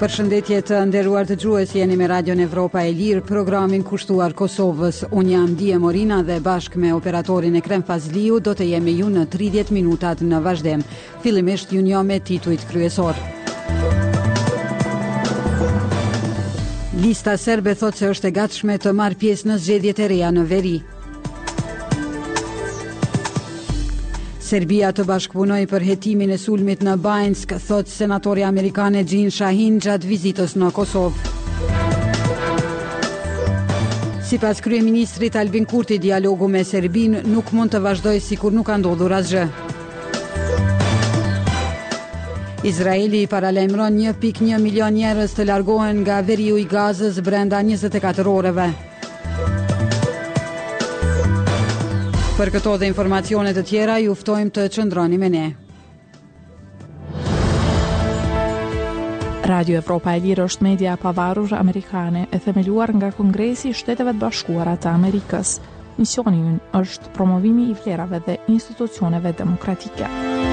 Përshëndetje të nderuar dëgjues, jeni me Radion Evropa e Lirë, programin kushtuar Kosovës. Unë jam Dije Morina dhe bashkë me operatorin Ekrem Fazliu do të jemi ju në 30 minutat në vazhdim. Fillimisht ju njoh me titujt kryesor. Lista serbe thotë se është e gatshme të marrë pjesë në zgjedhjet e reja në veri. Serbia të bashkëpunoj për hetimin e sulmit në Banjsk, thot senatori amerikane Jean Shahin gjatë vizitës në Kosovë. Sipas kryeministrit Albin Kurti, dialogu me Serbinë nuk mund të vazhdojë sikur nuk ka ndodhur asgjë. Izraeli paralajmëron 1.1 milion njerëz të largohen nga veriu i Gazës brenda 24 orëve. Për këto dhe informacione të tjera, ju ftojmë të qëndroni me ne. Radio Evropa e Lirë është media pavarur amerikane e themeluar nga Kongresi i Shteteve të Bashkuara të Amerikës. Misioni ynë është promovimi i vlerave dhe institucioneve demokratike.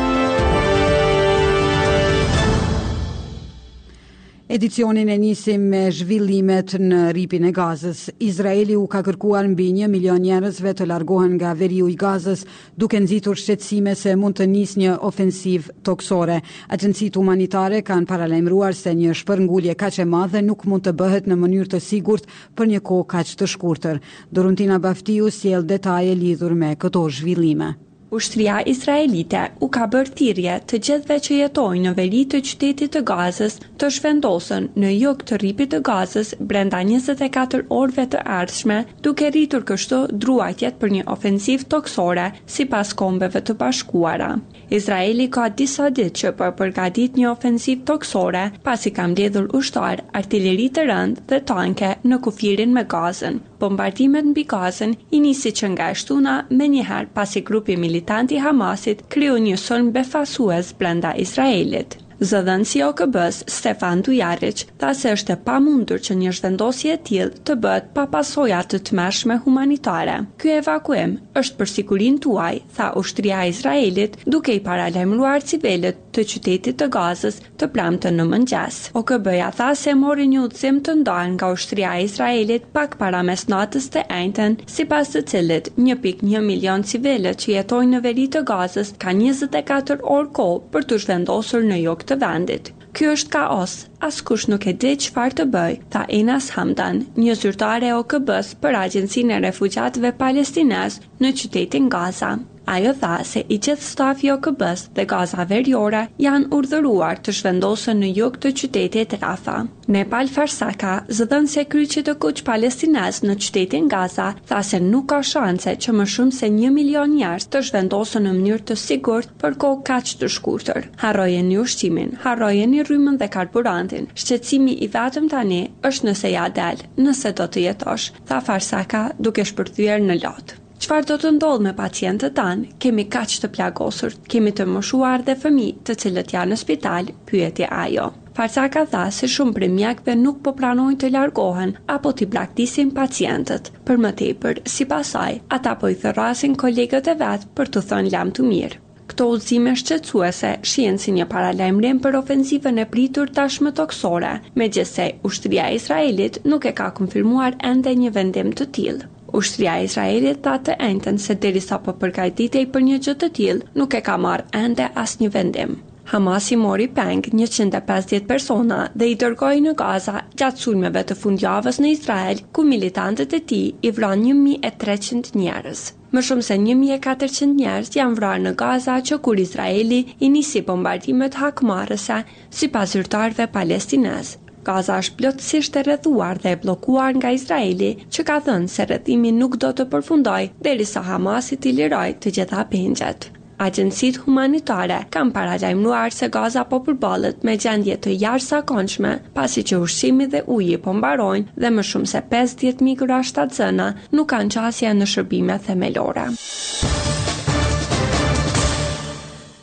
Edicionin e nisim me zhvillimet në ripin e Gazës. Izraeli u ka kërkuar mbi 1 milion njerëzve të largohen nga veriu i Gazës, duke nxitur shqetësime se mund të nisë një ofensiv toksore. Agjencitë humanitare kanë paralajmëruar se një shpërngulje kaq e madhe nuk mund të bëhet në mënyrë të sigurt për një kohë kaq të shkurtër. Doruntina Baftiu sjell detaje lidhur me këto zhvillime. Ushtria izraelite u ka bërë thirrje të gjithëve që jetojnë në veri të qytetit të Gazës të shvendosen në jug të rripit të Gazës brenda 24 orëve të ardhshme, duke rritur kështu druajtjet për një ofensiv toksore sipas Kombeve të Bashkuara. Izraeli ka disa ditë që po përgatit një ofensiv toksore pasi ka mbledhur ushtar, artilleri të rëndë dhe tanke në kufirin me Gazën. Bombardimet mbi Gazën i nisi që nga shtuna menjëherë pasi grupi militanti Hamasit kriju një sulm befasues brenda Izraelit. Zëdhënësi i OKB-s Stefan Dujaric tha se është e pamundur që një zhvendosje e tillë të bëhet pa pasoja të tmerrshme humanitare. Ky evakuim është për sigurinë tuaj, tha ushtria e Izraelit, duke i paralajmëruar civilët të qytetit të Gazës të premten në mëngjes. OKB-ja tha se mori një udhëzim të ndarë nga ushtria e Izraelit pak para mesnatës të enjten, sipas të cilit 1.1 milion civilët që jetojnë në veri të Gazës kanë 24 orë kohë për të zhvendosur në jug të vendit. Ky është kaos, askush nuk e di çfarë të bëj, tha Enas Hamdan, një zyrtare e OKB-s për Agjencinë e Refugjatëve Palestinez në qytetin Gaza. Ajo tha se i gjithë stafi i OKB-s dhe Gaza Veriore janë urdhëruar të zhvendosen në jug të qytetit Rafah. Nepal Farsaka, zëdhënësi i kryqit të kuq palestinez në qytetin Gaza, tha se nuk ka shanse që më shumë se 1 milion njerëz të zhvendosen në mënyrë të sigurt për kohë kaq të shkurtër. Harrojeni ushqimin, harrojeni rrymën dhe karburantin. Shqetësimi i vetëm tani është nëse ja del, nëse do të jetosh, tha Farsaka duke shpërthyer në lot. Çfarë do të ndodhë me pacientët tanë? Kemi kaq të plagosur, kemi të moshuar dhe fëmijë të cilët janë në spital, pyeti ajo. Farsaka tha se shumë prej mjekëve nuk po pranojnë të largohen apo t'i braktisin pacientët. Për më tepër, sipas saj, ata po i thërrasin kolegët e vet për të thënë lajm të mirë. Këto udhëzime shqetësuese shihen si një paralajmërim për ofensivën e pritur tashmë toksore, megjithse ushtria e Izraelit nuk e ka konfirmuar ende një vendim të tillë. Ushtria e Izraelit tha të enjten se derisa po përgatitej për një gjë të tillë, nuk e ka marrë ende asnjë vendim. Hamasi mori peng 150 persona dhe i dërgoi në Gaza gjatë sulmeve të fundjavës në Izrael, ku militantët e tij i vranë 1300 njerëz. Më shumë se 1400 njerëz janë vrarë në Gaza që kur Izraeli i nisi bombardimet hakmarrëse, sipas zyrtarëve palestinez. Gaza është plotësisht e rrethuar dhe e bllokuar nga Izraeli, që ka thënë se rrethimi nuk do të përfundojë derisa Hamasi t'i lirojë të gjitha pengjet. Agjencitë humanitare kanë paralajmëruar se Gaza po përballet me gjendje të jashtëzakonshme, pasi që ushqimi dhe uji po mbarojnë dhe më shumë se 50.000 gra shtatzëna nuk kanë qasje në shërbime themelore.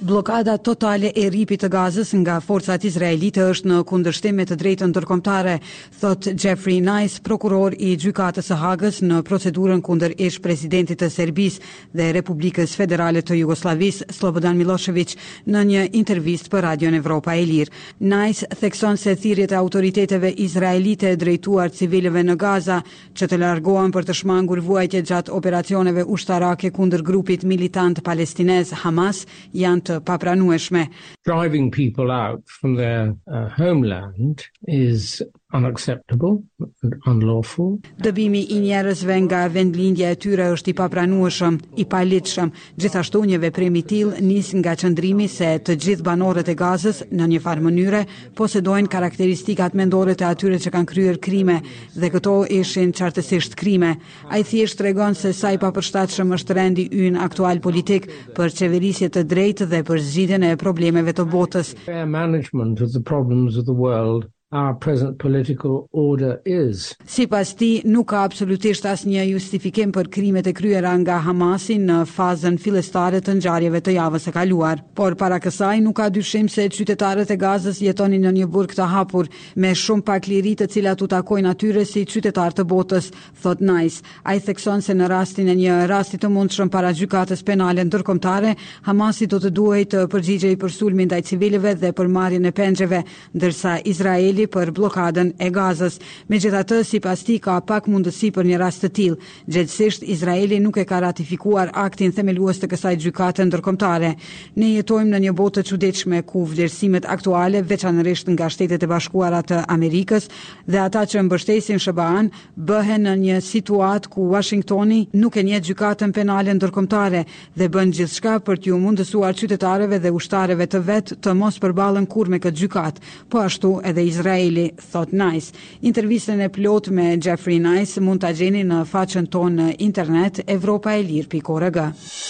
Blokada totale e ripit të Gazës nga forcat izraelite është në kundërshtim me të drejtën ndërkombëtare, thot Jeffrey Nice, prokuror i gjykatës së Hagës në procedurën kundër ish-presidentit të Serbisë dhe Republikës Federale të Jugosllavisë, Slobodan Milošević, në një intervistë për Radion Evropa e Lirë. Nice thekson se thirrjet e autoriteteve izraelite drejtuar civilëve në Gaza që të largohen për të shmangur vuajtje gjatë operacioneve ushtarake kundër grupit militant palestinez Hamas janë të papranueshme. Driving people out from their homeland is unacceptable and unlawful. Dëbimi i njerëzve nga vendlindja e tyre është i papranueshëm, i paligjshëm. Gjithashtu një veprim i tillë nis nga qëndrimi se të gjithë banorët e Gazës në një farë mënyre posedojnë karakteristikat mendore të atyre që kanë kryer krime dhe këto ishin qartësisht krime. Ai thjesht tregon se sa i papërshtatshëm është rendi ynë aktual politik për qeverisje të drejtë dhe për zgjidhjen e problemeve të botës. Fair management of the problems of the world our present political order is. Sipas tij, nuk ka absolutisht asnjë justifikim për krimet e kryera nga Hamasi në fazën fillestare të ngjarjeve të javës së kaluar. Por para kësaj nuk ka dyshim se qytetarët e Gazës jetonin në një burg të hapur me shumë pak liri të cilat u takojnë atyre si qytetar të botës, thot Nice. Ai thekson se në rastin e një rasti të mundshëm para gjykatës penale ndërkombëtare, Hamasi do të duhej të përgjigjej për sulmin ndaj civilëve dhe për marrjen e pengjeve, ndërsa Izraeli për blokadën e Gazës. Megjithatë, sipas tij ka pak mundësi për një rast të tillë. Gjithsesi, Izraeli nuk e ka ratifikuar aktin themelues të kësaj gjykate ndërkombëtare. Ne jetojmë në një botë të çuditshme ku vlerësimet aktuale, veçanërisht nga Shtetet e Bashkuara të Amerikës dhe ata që mbështesin SBA-n, bëhen në një situatë ku Washingtoni nuk e njeh gjykatën penale ndërkombëtare dhe bën gjithçka për t'ju mundësuar qytetarëve dhe ushtarëve të vet të mos përballen kurrë me këtë gjykatë. Po ashtu edhe Izraeli, thot Nice. Intervistën e plot me Jeffrey Nice mund ta gjeni në faqen tonë në internet evropaelir.org.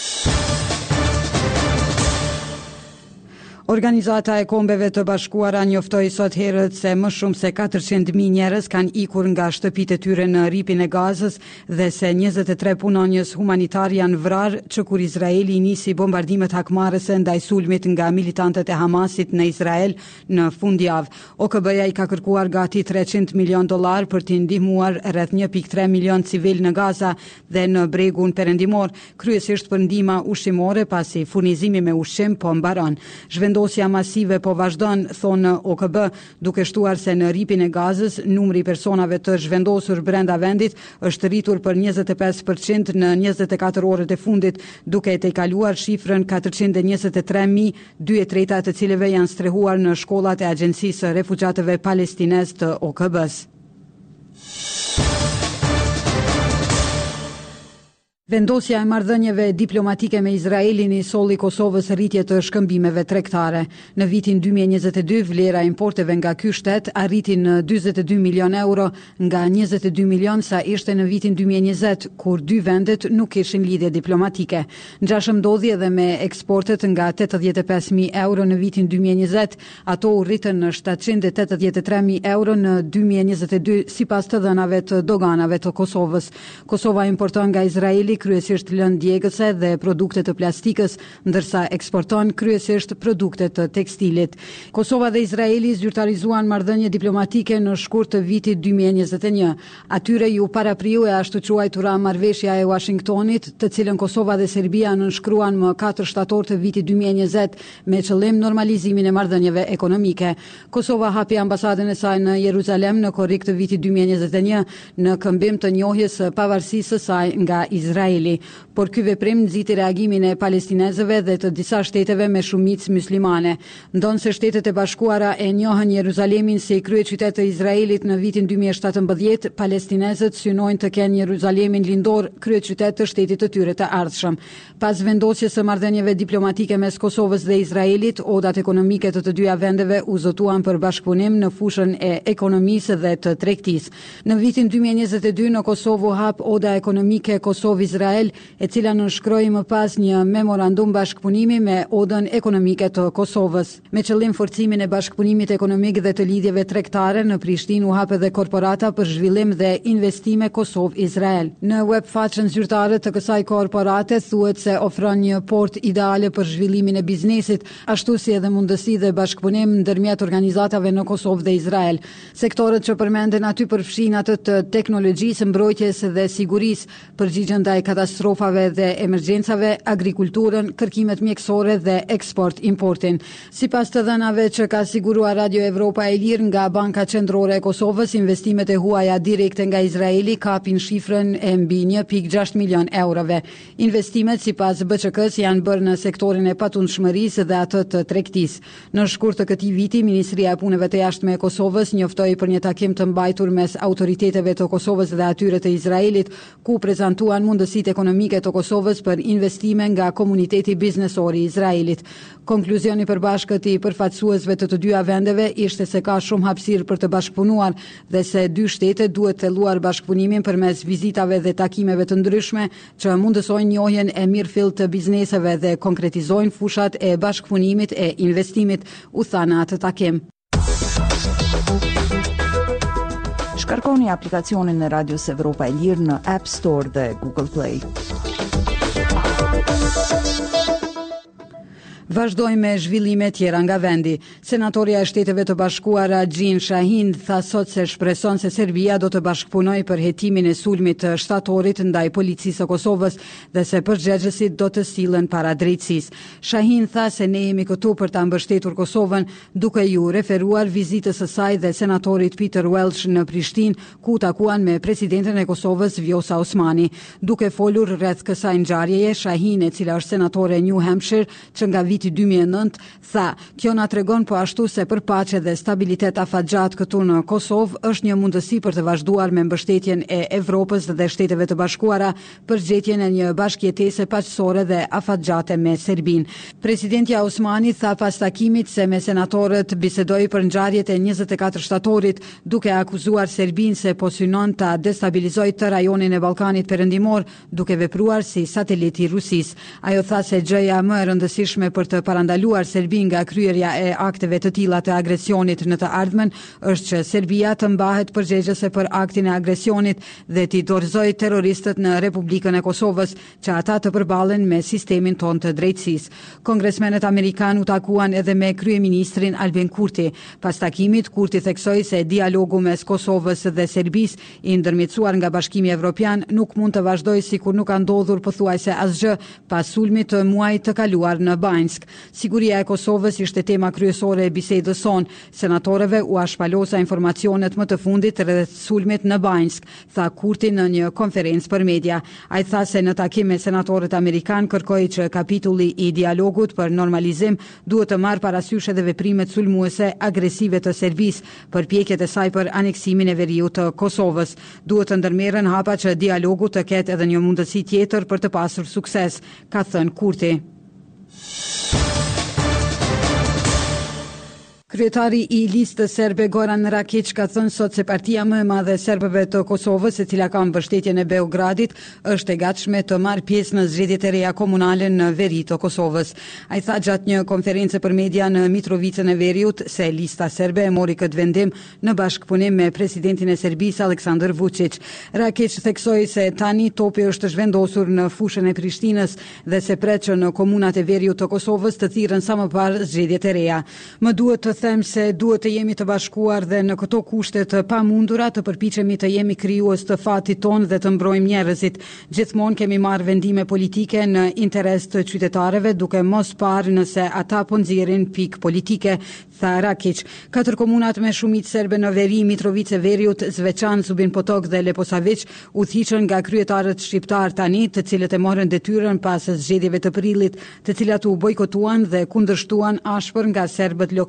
Organizata e Kombeve të Bashkuara njoftoi sot herët se më shumë se 400.000 njerëz kanë ikur nga shtëpitë e tyre në ripin e Gazës dhe se 23 punonjës humanitar janë vrarë që kur Izraeli nisi bombardimet hakmarrëse ndaj sulmit nga militantët e Hamasit në Izrael në fundjavë. OKB-ja i ka kërkuar gati $300 milion për t'i ndihmuar rreth 1.3 milion civil në Gaza dhe në bregun perëndimor, kryesisht për ndihma ushqimore pasi furnizimi me ushqim po mbaron. Vendosja masive po vazhdon, thonë OKB, duke shtuar se në ripin e Gazës numri i personave të zhvendosur brenda vendit është rritur për 25% në 24 orët e fundit, duke tejkaluar shifrën 423.000, 2/3 të cilëve janë strehuar në shkollat e Agjencisë së Refugjatëve Palestinez të OKB-s. Vendosja e marrëdhënieve diplomatike me Izraelin i solli Kosovës rritje të shkëmbimeve tregtare. Në vitin 2022 vlera e importeve nga ky shtet arriti në 42 milion euro nga 22 milion sa ishte në vitin 2020 kur dy vendet nuk kishin lidhje diplomatike. Ngjashëm ndodhi edhe me eksportet nga 85.000 euro në vitin 2020, ato u rritën në 783.000 euro në 2022 sipas të dhënave të doganave të Kosovës. Kosova importon nga Izraeli kryesisht lëndë djegëse dhe produkte të plastikës, ndërsa eksporton kryesisht produkte të tekstilit. Kosova dhe Izraeli zyrtarizuan marrëdhënie diplomatike në shkurt të vitit 2021. Atyre ju parapriu e ashtu quajtura marrëveshja e Washingtonit, të cilën Kosova dhe Serbia nënshkruan më 4 shtator të vitit 2020 me qëllim normalizimin e marrëdhënieve ekonomike. Kosova hapi ambasadën e saj në Jeruzalem në korrik të vitit 2021 në këmbim të njohjes së pavarësisë së saj nga Izraeli. Por ky veprim nxiti reagimin e palestinezëve dhe të disa shteteve me shumicë muslimane. Ndonë se Shtetet e Bashkuara e njohën Jeruzalemin si kryeqytet të Izraelit në vitin 2017, palestinezët synojnë të kenë Jeruzalemin lindor kryeqytet të shtetit të tyre të ardhshëm. Pas vendosjes së marrëdhënieve diplomatike mes Kosovës dhe Izraelit, odat ekonomike të dyja vendeve u zotuan për bashkëpunim në fushën e ekonomisë dhe të tregtisë. Në vitin 2022 në Kosovë hap oda ekonomike Kosovë Izrael, e cila nënshkroi më pas një memorandum bashkëpunimi me Odën Ekonomike të Kosovës. Me qëllim forcimin e bashkëpunimit ekonomik dhe të lidhjeve tregtare, në Prishtinë u hap edhe korporata për zhvillim dhe investime Kosovë-Izrael. Në webfaqen zyrtare të kësaj korporate thuhet se ofron një port ideale për zhvillimin e biznesit, ashtu si edhe mundësi dhe bashkëpunim ndërmjet organizatave në Kosovë dhe Izrael. Sektorët që përmenden aty përfshin atë të teknologjisë, mbrojtjes dhe sigurisë, përgjigjen ndaj katastrofave dhe emergjencave, agrikulturën, kërkimet mjekësore dhe eksport-importin. Sipas të dhënave që ka siguruar Radio Evropa e Lirë nga Banka Qendrore e Kosovës, investimet e huaja direkte nga Izraeli kapin shifrën e mbi 1.6 milion eurove. Investimet sipas BÇK-s janë bërë në sektorin e patundshmërisë dhe atë të tregtisë. Në shkurt të këtij viti, Ministria e Punëve të Jashtme e Kosovës njoftoi për një takim të mbajtur mes autoriteteve të Kosovës dhe atyre të Izraelit, ku prezantuan mundësitë ekonomike të Kosovës për investime nga komuniteti biznesor i Izraelit. Konkluzioni i përbashkët i përfaqësuesve të të dyja vendeve ishte se ka shumë hapësirë për të bashkëpunuar dhe se dy shtetet duhet thelluar bashkëpunimin përmes vizitave dhe takimeve të ndryshme që mundësojnë njohjen e mirëfillt të bizneseve dhe konkretizojnë fushat e bashkëpunimit e investimit, u tha në atë takim. Shkarkoni aplikacionin e Radios Evropa e Lirë në App Store dhe Google Play. Vazhdojmë me zhvillime tjera nga vendi. Senatorja e Shteteve të Bashkuara Gjin Shahin tha sot se shpreson se Serbia do të bashkëpunojë për hetimin e sulmit të shtatorit ndaj policisë së Kosovës dhe se përgjegjësit do të sillen para drejtësisë. Shahin tha se ne jemi këtu për ta mbështetur Kosovën, duke ju referuar vizitës së saj dhe senatorit Peter Welch në Prishtinë, ku takuan me presidenten e Kosovës Vjosa Osmani. Duke folur rreth kësaj ngjarjeje, Shahin, e cila është senatore e New Hampshire që nga viti 2009, tha, kjo na tregon po ashtu se për paqe dhe stabilitet afatgjat këtu në Kosovë është një mundësi për të vazhduar me mbështetjen e Evropës dhe Shteteve të Bashkuara për gjetjen e një bashkëjetese paqësore dhe afatgjate me Serbinë. Presidentja Osmani tha pas takimit se me senatorët bisedoi për ngjarjet e 24 shtatorit, duke akuzuar Serbinë se po synon ta destabilizojë të rajonin e Ballkanit Perëndimor, duke vepruar si satelit i Rusisë. Ajo tha se gjëja më e rëndësishme për të parandaluar Serbinë nga kryerja e akteve të tilla të agresionit në të ardhmen është që Serbia të mbahet përgjegjëse për aktin e agresionit dhe t'i dorëzojë terroristët në Republikën e Kosovës, që ata të përballen me sistemin tonë të drejtësisë. Kongresmenët amerikanë u takuan edhe me kryeministrin Albin Kurti. Pas takimit, Kurti theksoi se dialogu mes Kosovës dhe Serbisë, i ndërmjetësuar nga Bashkimi Evropian, nuk mund të vazhdojë sikur nuk ka ndodhur pothuajse asgjë pas sulmit të muajit të kaluar në Banjsk. Siguria e Kosovës ishte tema kryesore e bisedës sonë. Senatorëve u shpalosa informacionet më të fundit rreth sulmit në Banjsk, tha Kurti në një konferencë për media. Ai tha se në takim me senatorët amerikanë kërkoi që kapitulli i dialogut për normalizim duhet të marrë parasysh edhe veprimet sulmuese agresive të Serbisë, përpjekjet e saj për aneksimin e veriut të Kosovës. Duhet të ndërmerren hapa që dialogu të ketë edhe një mundësi tjetër për të pasur sukses, ka thënë Kurti. Kryetari i listës serbe Goran Rakić ka thënë sot se partia më e madhe e serbëve të Kosovës, e cila ka mbështetjen e Beogradit, është e gatshme të marrë pjesë në zgjedhjet e reja komunale në veri të Kosovës. Ai tha gjatë një konferencë për media në Mitrovicën e Veriut se lista serbe e mori këtë vendim në bashkëpunim me presidentin e Serbisë Aleksandar Vučić. Rakić theksoi se tani topi është zhvendosur në fushën e Prishtinës dhe se pret që në komunat e Veriut të Kosovës të thirrën sa më parë zgjedhjet e reja. Më duhet të them se duhet të jemi të bashkuar dhe në këto kushte të pamundura të përpiqemi të jemi krijues të fatit ton dhe të mbrojmë njerëzit. Gjithmonë kemi marrë vendime politike në interes të qytetarëve, duke mos parë nëse ata po nxjerrin pikë politike, tha Rakić. 4 komunat me shumicë serbe në veri, Mitrovica e Veriut, Zveçan, Zubin Potok dhe Leposavić, udhëhiqën nga kryetarët shqiptar tani, të cilët e morën detyrën pas zgjedhjeve të prillit, të cilat u bojkotuan dhe kundërshtuan ashpër nga serbët lokal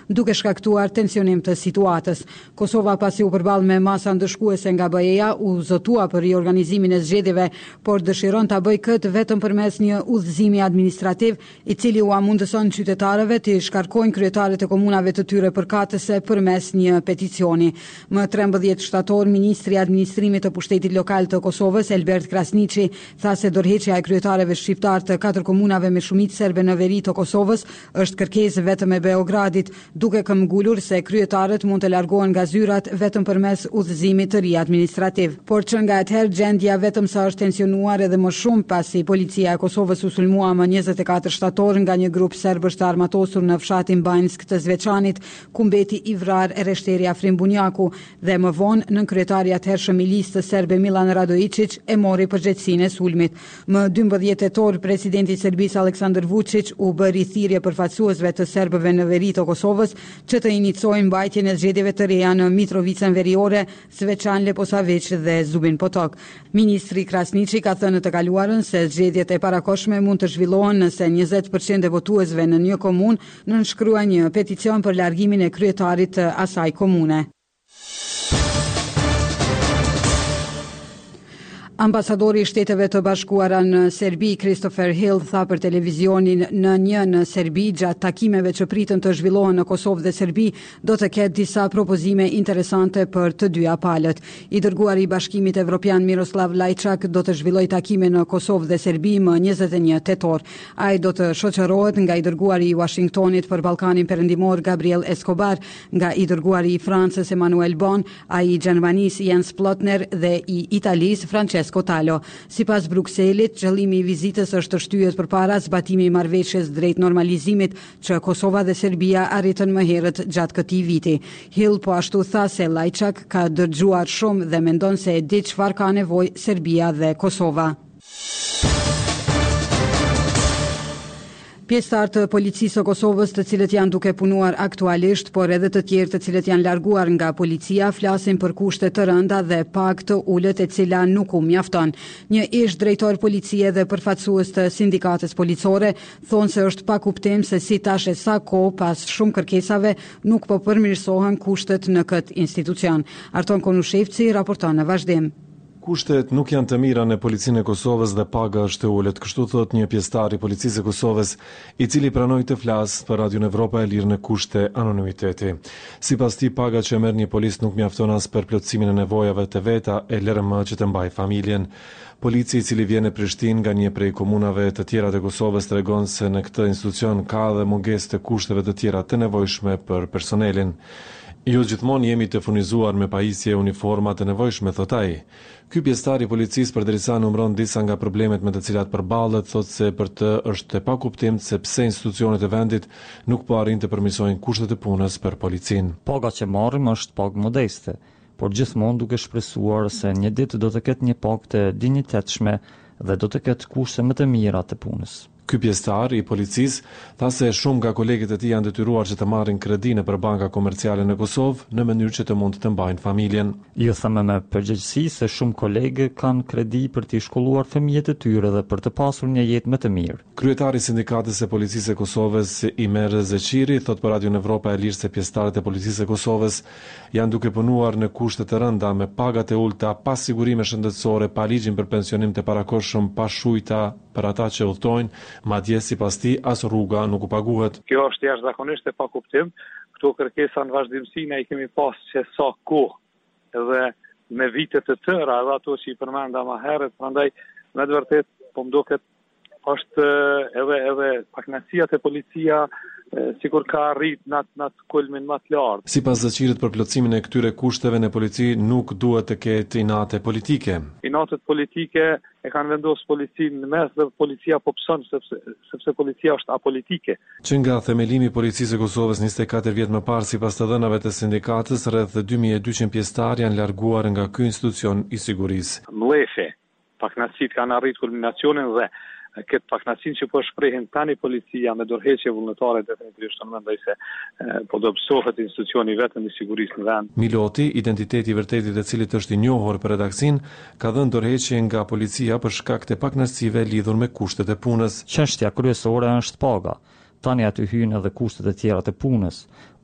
duke shkaktuar tensionim të situatës. Kosova pasi u përball me masa ndëshkuese nga BE-ja u zotua për riorganizimin e zgjedhjeve, por dëshiron ta bëjë këtë vetëm përmes një udhëzimi administrativ, i cili u mundëson qytetarëve të shkarkojnë kryetarët e komunave të tyre përkatëse përmes një peticioni. Më 13 shtator, ministri i administrimit të pushtetit lokal të Kosovës, Elbert Krasniqi, tha se dorëheqja e kryetarëve shqiptar të 4 komunave me shumicë serbe në veri të Kosovës është kërkesë vetëm e Beogradit, duke këmbgulur se kryetarët mund të largohen nga zyrat vetëm përmes udhëzimit të ri administrativ. Por që nga atëherë gjendja vetëm sa është tensionuar edhe më shumë pasi policia e Kosovës u sulmua më 24 shtator nga një grup serbësh të armatosur në fshatin Banjsk të Zveçanit, ku mbeti i vrarë Ereshteri Afrim Bunjaku dhe më vonë nën kryetari i atëhershëm i listës serbe Milan Radojičić e mori përgjegjësinë e sulmit. Më 12 tetor, presidenti i Serbisë Aleksandar Vučić u bëri thirrje përfaqësuesve të serbëve në veri të Kosovës që të iniciojnë mbajtjen e zgjedhjeve të reja në Mitrovicën veriore, Zveçan, Leposavić dhe Zubin Potok. Ministri Krasniqi ka thënë të kaluarën se zgjedhjet e parakohshme mund të zhvillohen nëse 20% e votuesve në një komunë nënshkruajnë një peticion për largimin e kryetarit të asaj komune. Ambasadori i Shteteve të Bashkuara në Serbi, Christopher Hill, tha për televizionin në Serbi gjatë takimeve që pritën të zhvillohen në Kosovë dhe Serbi, do të ketë disa propozime interesante për të dyja palët. I dërguari i Bashkimit Evropian Miroslav Lajčak do të zhvillojë takime në Kosovë dhe Serbi më 21 tetor. Ai do të shoqërohet nga i dërguari i Washingtonit për Ballkanin Perëndimor Gabriel Escobar, nga i dërguari i Francës Emmanuel Bon, ai i Gjermanisë Jens Plotner dhe i Italisë Francesco Talo. Sipas Brukselit, qëllimi i vizitës është të shtyhet përpara zbatimi i marrëveshjes drejt normalizimit që Kosova dhe Serbia arritën më herët gjatë këtij viti. Hill po ashtu tha se Lajčak ka dëgjuar shumë dhe mendon se e di çfarë ka nevojë Serbia dhe Kosova. Pjesëtar të policisë së Kosovës, të cilët janë duke punuar aktualisht, por edhe të tjerë të cilët janë larguar nga policia, flasin për kushte të rënda dhe pak të ulët e cila nuk u mjafton. Një ish drejtor policie dhe përfaqësues të sindikatës policore thonë se është pa kuptim se si tash e sa kohë pas shumë kërkesave nuk po përmirësohen kushtet në këtë institucion. Arton Konushevci raporton në vazhdim. Kushtet nuk janë të mira në policinë e Kosovës dhe paga është e ulët, kështu thot një pjesëtar i policisë së Kosovës, i cili pranoi të flasë për Radio Evropa e lirë në kushte anonimiteti. Sipas tij, paga që merr një polis nuk mjafton as për plotësimin e nevojave të veta e LRM që të mbajë familjen. Polici i cili vjen në Prishtinë nga një prej komunave të tjera të Kosovës tregon se në këtë institucion ka edhe mungesë të kushteve të tjera të nevojshme për personelin. Jo gjithmonë jemi të furnizuar me pajisje e uniforma të nevojshme, thot ai. Ky pjesëtar i policisë përderisa numëron disa nga problemet me të cilat përballet, thot se për të është e pakuptim se pse institucionet e vendit nuk po arrin të përmirësojnë kushtet e punës për policinë. Paga që marrim është pagë modeste, por gjithmonë duke shpresuar se një ditë do të ketë një pagë të dinjitetshme dhe do të ketë kushte më të mira të punës. Ky pjesëtar i policisë tha se shumë nga kolegët e tij janë detyruar që të marrin kredi nëpër banka komerciale në Kosovë në mënyrë që të mund të mbajnë familjen. Ju them me përgjegjësi se shumë kolegë kanë kredi për të shkolluar fëmijët e tyre dhe për të pasur një jetë më të mirë. Kryetari i sindikatës së policisë së Kosovës, Imer Zeçiri, thot për Radio Evropa e lirë se pjesëtarët e policisë së Kosovës janë duke punuar në kushte të rënda me pagat e ulta, pa sigurime shëndetësore, pa ligjin për pensionim të parakohshëm, pa shujta për ata që udhtojnë, madje sipas tij as rruga nuk u paguhet. Kjo është jashtëzakonisht e pakuptim. Këto kërkesa në vazhdimsi ne i kemi pas që sa kohë edhe me vite të tëra, edhe ato që i përmenda më herët, prandaj me të vërtet po më duket është edhe paknasia te policia sikur ka arrit në kulmin më të lartë. Sipas Zeçirit, për plotësimin e këtyre kushteve në polici nuk duhet të ketë inate politike. Inatet politike e kanë vendosur policinë në mes dhe policia po pson sepse policia është apolitike. Që nga themelimi i policisë së Kosovës 24 vjet më parë, sipas të dhënave të sindikatës, rreth 2200 pjesëtar janë larguar nga ky institucion i sigurisë. Mlefe, paknasit kanë arritur kulminacionin dhe këtë paknacin që po shprehin tani policia me dorëheqje vullnetare definitivisht në mendoj se po dobësohet institucioni vetëm i sigurisë në vend. Miloti, identiteti i vërtetit e cilit është i njohur për redaksin, ka dhënë dorëheqje nga policia për shkak të paknaqësive lidhur me kushtet e punës. Çështja kryesore është paga. Tani aty hyn edhe kushtet e tjera të punës.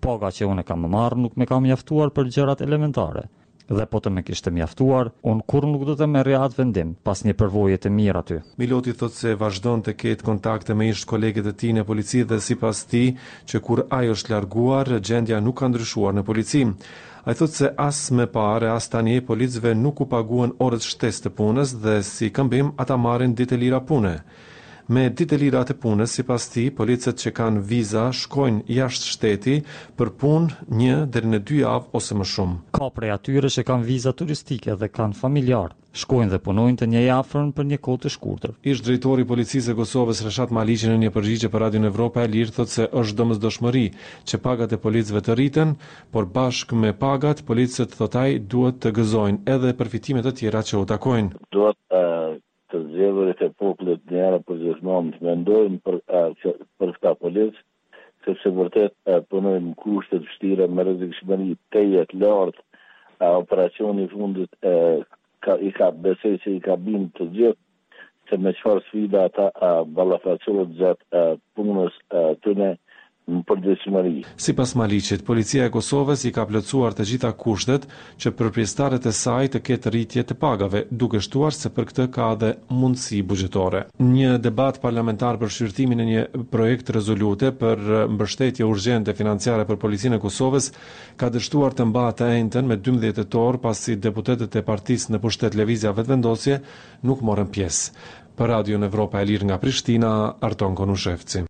Paga që unë kam marrë nuk me kam mjaftuar për gjërat elementare. Dhe po të me kishte mjaftuar, unë kur nuk do të merrja atë vendim, pas një përvoje të mirë aty. Miloti thot se vazhdon të ketë kontakte me ish kolegët e tij në polici dhe sipas tij që kur ai është larguar, gjendja nuk ka ndryshuar në polici. Ai thot se as më parë as tani policëve nuk u paguan orët shtesë të punës dhe si këmbim ata marrin ditë e lira pune. Me ditë e lira të punës, sipas tij, policët që kanë viza shkojnë jashtë shteti për punë 1 deri në 2 javë ose më shumë. Ka prej atyre që kanë viza turistike dhe kanë familjar. Shkojnë dhe punojnë të një afërm për një kohë të shkurtër. Ish drejtori i policisë së Kosovës Reshat Maliqi në një përgjigje për Radion Evropa e Lirë thotë se është domosdoshmëri që pagat e policëve të rriten, por bashkë me pagat policët thotë ai duhet të gëzojnë edhe përfitime të tjera që u takojnë. Duhet të zgjedhurit e popullit njëra përgjithmonë të mendojnë për këta policë, sepse vërtet punojnë në kushte të vështira me rrezikshmëri të lartë. Operacioni i fundit i ka besoj se i ka bim të gjithë se me çfarë sfida ata ballafacohet gjatë punës tyne në përgjithshmëri. Sipas Maliqit, policia e Kosovës i ka plotësuar të gjitha kushtet që për pjesëtarët e saj të ketë rritje të pagave, duke shtuar se për këtë ka edhe mundësi buxhetore. Një debat parlamentar për shqyrtimin e një projekt rezolute për mbështetje urgjente financiare për policinë e Kosovës ka dështuar të mbahet të enjtën me 12 tetor pasi deputetët e partisë në pushtet lëvizja vetëvendosje nuk morën pjesë. Për Radion Evropa e Lirë nga Prishtina, Arton Konushevci.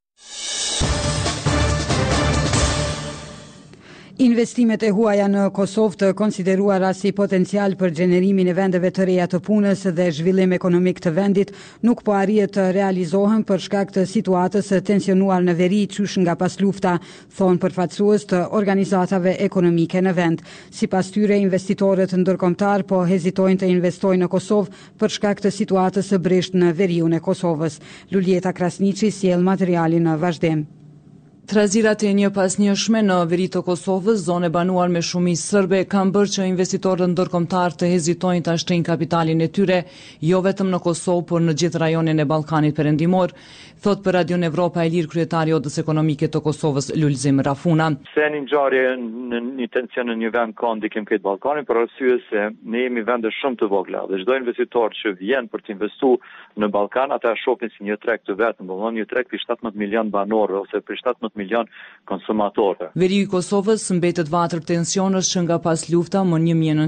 Investimet e huaja në Kosovë të konsideruara si potencial për gjenerimin e vendeve të reja të punës dhe zhvillim ekonomik të vendit nuk po arrihet të realizohen për shkak të situatës së tensionuar në veri qysh nga pas lufta, thonë përfaqësues të organizatave ekonomike në vend. Sipas tyre, investitorët ndërkombëtar po hezitojnë të investojnë në Kosovë për shkak të situatës së brisht në veriun e Kosovës. Luljeta Krasniqi sjell materialin në vazhdim. Trazirat e një pas njëshme në veri të Kosovës, zone banuar me shumicë serbe, kanë bërë që investitorët ndërkombëtar të hezitojnë të ashtrinë kapitalin e tyre, jo vetëm në Kosovë, por në gjithë rajonin e Ballkanit Perëndimor, thot për Radion Evropa e Lirë kryetari i Odës Ekonomike të Kosovës Lulzim Rafuna. Se një ngjarje në një tension në një vend ka ndikim këtë Ballkanin për arsye se ne jemi vende shumë të vogla dhe çdo investitor që vjen për të investuar në Ballkan, ata shohin si një treg të vetëm, domthonë një treg për 17 milion banorë ose për 17 milion konsumatorë. Veriu i Kosovës mbetet vatër tensionës që nga pas lufta më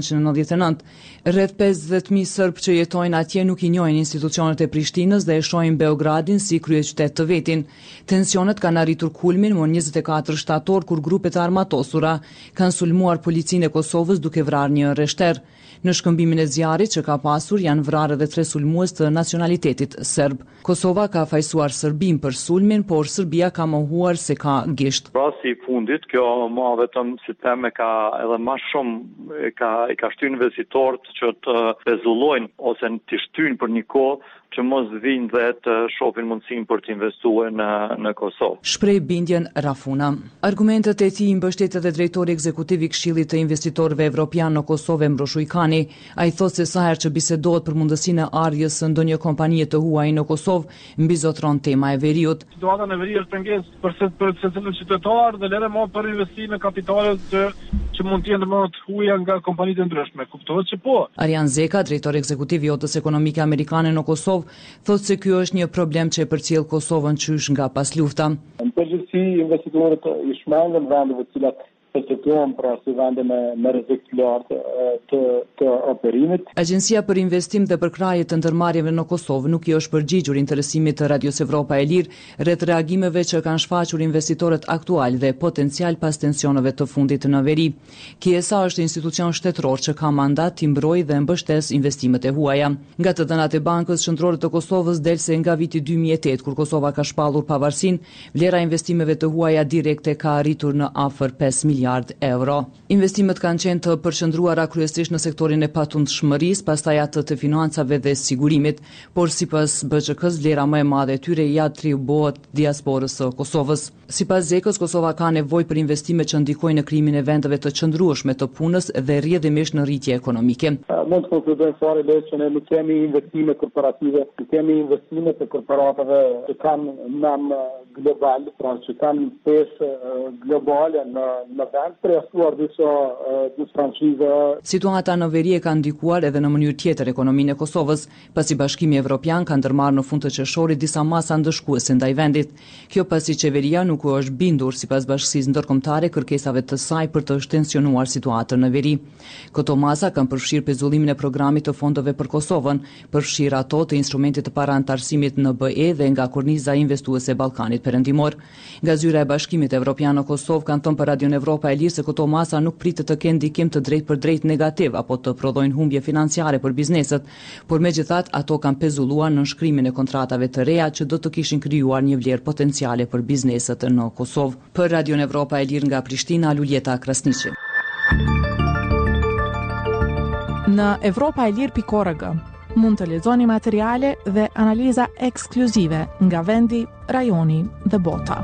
1999. Rreth 50.000 serb që jetojnë atje nuk i njohin institucionet e Prishtinës dhe e shohin Beogradin si kryeqytet të vetin. Tensionet kanë arritur kulmin më 24 shtator kur grupet e armatosura kanë sulmuar policinë e Kosovës duke vrarë një rreshter. Në shkëmbimin e zjarrit që ka pasur janë vrarë edhe 3 sulmues të nacionalitetit serb. Kosova ka fajsuar Serbin për sulmin, por Serbia ka mohuar se ka gisht. Rasti i fundit, kjo ma vetëm si teme ka edhe ma shumë i ka shtyr investitorët që të pezullojnë ose të shtyjnë për një kohë që mos vinë dhe të shohin mundësinë për të investuar në Kosovë. Shpreh bindjen Rafuna. Argumentet e tij i mbështet edhe drejtori ekzekutiv i Këshillit të Investitorëve Evropian në Kosovë Mbrosh Ujkani. Ai thotë se sa herë që bisedohet për mundësinë e ardhjes së ndonjë kompanie të huaj në Kosovë, mbizotron tema e veriut. Situata në veri është pengesë për secilin qytetar dhe lere më për investime kapitale që mund të jenë më të huaja nga kompanitë e ndryshme. Kuptohet që po. Arjan Zeka, drejtori ekzekutiv i Odës Ekonomike Amerikane në Kosovë, thotë se ky është një problem që e përcjell Kosovën qysh nga pas lufta. Në përgjithësi, investitorët i shmangën vendeve të cilat perceptojnë pra si vende me rrezik të lartë të operimit. Agjencia për Investim dhe Përkrahje të Ndërmarrjeve në Kosovë nuk i është përgjigjur interesimit të Radios Evropa e Lirë rreth reagimeve që kanë shfaqur investitorët aktual dhe potencial pas tensioneve të fundit në veri. KSA është institucion shtetëror që ka mandat të mbrojë dhe mbështes investimet e huaja. Nga të dhënat e Bankës Qendrore të Kosovës del se nga viti 2008, kur Kosova ka shpallur pavarësinë, vlera e investimeve të huaja direkte ka arritur në afër 5 miliardë euro. Investimet kanë qenë të përqendruara kryesisht në sektorin e patundshmërisë, pastaj atë të financave dhe sigurimit, por sipas BÇK-s vlera më e madhe e tyre i atribuohet diasporës së Kosovës. Sipas Zekës, Kosova ka nevojë për investime që ndikojnë në krimin e vendeve të qëndrueshme të punës dhe rrjedhimisht në rritje ekonomike. Mund të konkludojmë fare lesh që ne nuk kemi investime korporative, nuk kemi investime të korporatave që kanë nam global, pra që kanë pesë globale në vend, përjashtuar disa franchize. Situata në veri e ka ndikuar edhe në mënyrë tjetër ekonominë e Kosovës, pasi Bashkimi Evropian ka ndërmarrë në fund të qershorit disa masa ndëshkuese ndaj vendit. Kjo pasi qeveria nuk është bindur sipas Bashkisë Ndërkombëtare kërkesave të saj për të shtensionuar situatën në veri. Këto masa kanë përfshirë pezullimin e programit të fondove për Kosovën, përfshirë ato të instrumentit të parantarësimit në BE dhe nga korniza investuese e Ballkanit Perëndimor. Nga zyra e Bashkimit Evropian në Kosovë kanë thënë për Radion Evropa e Lirë se këto masa nuk pritet të kenë ndikim të drejtë për drejtë negativ apo të prodhojnë humbje financiare për bizneset, por megjithatë ato kanë pezulluar në nënshkrimin e kontratave të reja që do të kishin krijuar një vlerë potenciale për bizneset në Kosovë. Për Radion Evropa e Lirë nga Prishtina, Luljeta Krasniqi. Në evropaelir.org mund të lexoni materiale dhe analiza ekskluzive nga vendi, rajoni dhe bota.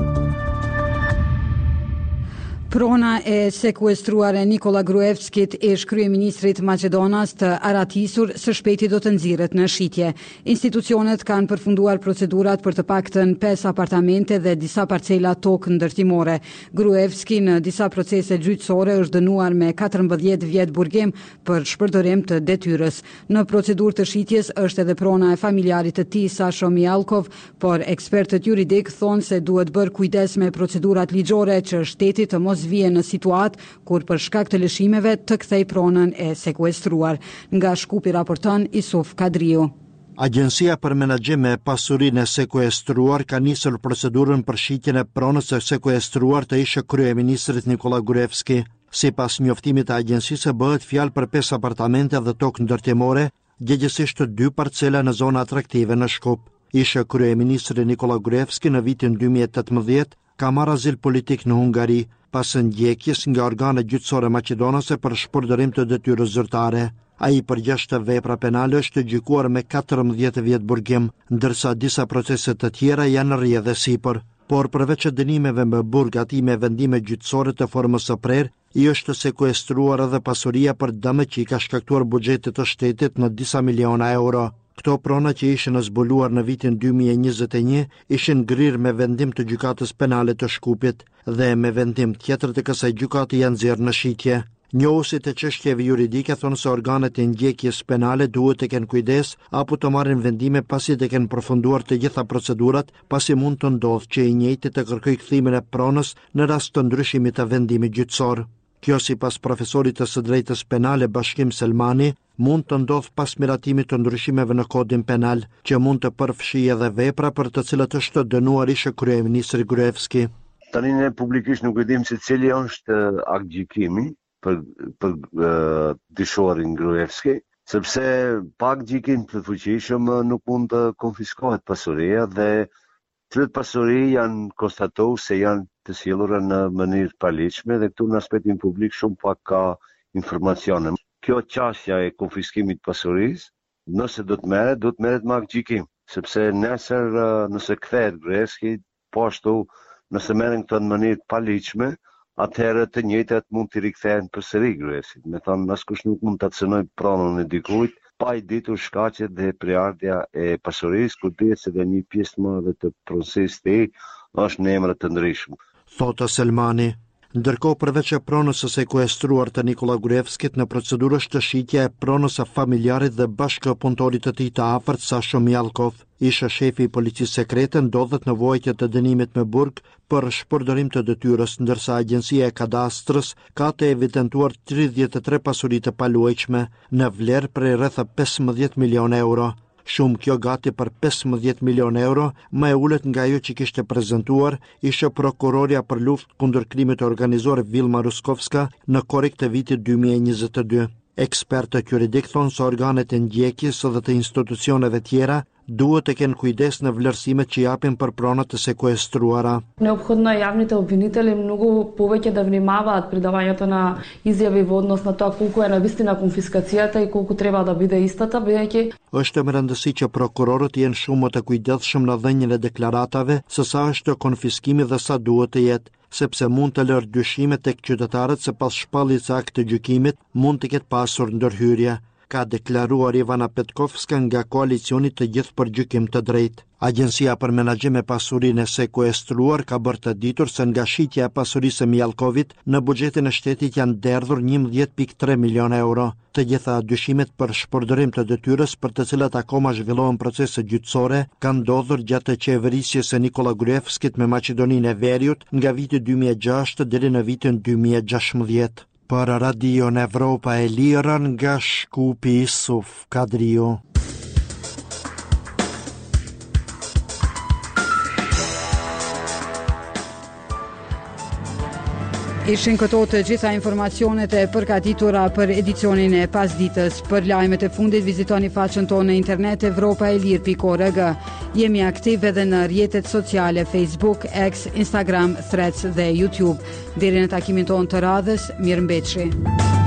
Prona e sekuestruar e Nikola Gruevskit ish kryeministrit Maqedonas të aratisur së shpejti do të nxirret në shitje. Institucionet kanë përfunduar procedurat për të paktën 5 apartamente dhe disa parcela tokë ndërtimore. Gruevski në disa procese gjyqësore është dënuar me 14 vjet burgim për shpërdorim të detyrës. Në procedurë të shitjes është edhe prona e familjarit të tij Sasho Mialkov, por ekspertët juridik thonë se duhet bërë kujdes me procedurat ligjore që shteti të mos vije në situatë kur për shkak të lëshimeve të kthej pronën e sekuestruar. Nga Shkupi raporton Isuf Kadriu. Agjencia për menaxhim e pasurinë e sekuestruar ka nisur procedurën për shitjen e pronës së sekuestruar të ish kryeministrit Nikola Gruevski. Sipas njoftimit të agjencisë bëhet fjalë për 5 apartamente dhe tokë ndërtimore, gjegjesisht 2 parcela në zona atraktive në Shkup. Ish kryeministri Nikola Gruevski në vitin 2018 ka marrë azil politik në Hungari, pas ndjekjes nga organet gjyqësore maqedonase për shpërdorim të detyrës zyrtare. Ai për 6 vepra penale është gjykuar me 14 vjet burgim, ndërsa disa procese të tjera janë rrjedhë sipër. Por përveç dënimeve me burg ati me vendime gjyqësore të formës së prerë, i është sekuestruar edhe pasuria për dëme që i ka shkaktuar buxhetit të shtetit në disa miliona euro. Këto prona që ishin zbuluar në vitin 2021 ishin ngrirë me vendim të gjykatës penale të Shkupit dhe me vendim tjetër të kësaj gjykate janë nxjerrë në shitje. Njohusit e çështjeve juridike thonë se organet e ndjekjes penale duhet të kenë kujdes apo të marrin vendime pasi të kenë përfunduar të gjitha procedurat, pasi mund të ndodhë që i njëjti të kërkojë kthimin e pronës në rast të ndryshimit të vendimit gjyqësor. Kjo sipas profesorit të së drejtës penale Bashkim Selmani, mund të ndodhë pas miratimit të ndryshimeve në kodin penal, që mund të përfshijë edhe vepra për të cilat është dënuar ish kryeministri Gruevski. Tani ne publikisht nuk e dim se cili është akt gjykimi për dyshorin Gruevski, sepse pa akt gjykim të fuqishëm nuk mund të konfiskohet pasuria dhe cilat pasuri janë konstatuar se janë të sjellura në mënyrë paligjshme dhe këtu në aspektin publik shumë pak ka informacione. Kjo çështja e konfiskimit pasurisë, nëse do të merret me akt gjykim, sepse nesër nëse kthehet Gruevski, po ashtu nëse merren këto në mënyrë paligjshme, atëherë të njëjtat mund të rikthehen përsëri Gruevskit. Me thënë, askush nuk mund ta cënojë pronën e dikujt pa i ditur shkaqet dhe prerja e pasurisë, kur dihet se dhe një pjesë të madhe të procesit të është në emra të ndryshëm. Thotë Selmani. Ndërkohë përveç e pronës së sekuestruar të Nikola Gruevskit në procedurë është shitja e pronës së familjarit dhe bashkëpunëtorit të tij të afërt Sasho Mialkov. Ish shefi i policisë sekrete ndodhet në vojtje të dënimit me burg për shpërdorim të detyrës, ndërsa agjencia e kadastrës ka të evidentuar 33 pasuri të paluajtshme në vlerë prej rreth 15 milionë euro. Shumë kjo gati për 15 milionë euro, më e ulët nga ajo që kishte prezantuar ishte prokuroria për luftë kundër krimit të organizuar Vilma Ruskovska në korrik të vitit 2022. Ekspertët juridik thonë se organet e ndjekjes dhe të institucioneve tjera duhet të kenë kujdes në vlerësimet që japin për pronat të sekuestruara. Необходно е јавните обвинители многу повеќе да внимаваат при давањето на изјави во однос на тоа колку е навистина конфискацијата и колку треба да биде истата, бидејќи Është më rëndësi që prokurorët jenë shumë më të kujdesshëm në dhënien e deklaratave, se sa është konfiskimi dhe sa duhet të jetë, sepse mund të lërë dyshime tek qytetarët se pas shpalljes së aktit të gjykimit mund të ketë pasur ndërhyrje, ka deklaruar Ivana Petkovska nga koalicioni të gjithë për gjykim të drejtë. Agjencia për Menaxhim e Pasurinë e Sekuestruar ka bërë të ditur se nga shitja e pasurisë e Mjallkovit në buxhetin e shtetit janë derdhur 11.3 milion euro. Të gjitha dyshimet për shpërdorim të detyrës për të cilat akoma zhvillohen procese gjyqësore kanë ndodhur gjatë qeverisjes së Nikola Gruevskit me Maqedoninë e Veriut nga viti 2006 deri në vitin 2016. Për Radio Evropa e Lirë nga Shkupi Suf Kadriu. Ishin këto të gjitha informacionet e përgatitura për edicionin e pasditës. Për lajmet e fundit vizitoni faqen tonë në internet evropaelir.org. Jemi aktiv edhe në rrjetet sociale Facebook, X, Instagram, Threads dhe YouTube. Deri në takimin tonë të radhës, mirëmbëjtje.